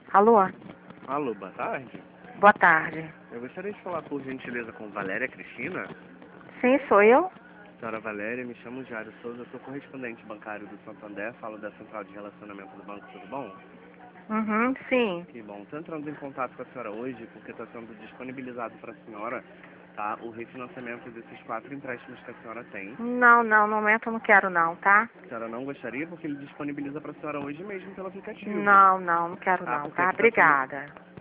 Alô? Alô, boa tarde. Boa tarde. Eu gostaria de falar, por gentileza, com Valéria Cristina. Sim, sou eu? Senhora Valéria, me chamo Jário Souza, sou correspondente bancário do Santander, falo da Central de Relacionamento do Banco, tudo bom? Uhum, sim. Que bom. Estou entrando em contato com a senhora hoje porque está sendo disponibilizado para a senhora, tá, o refinanciamento desses 4 empréstimos que a senhora tem. Não, no momento eu não quero não, tá? A senhora não gostaria porque ele disponibiliza para a senhora hoje mesmo pelo aplicativo. Não quero Tá, não, porque tá? aqui está sendo... Obrigada.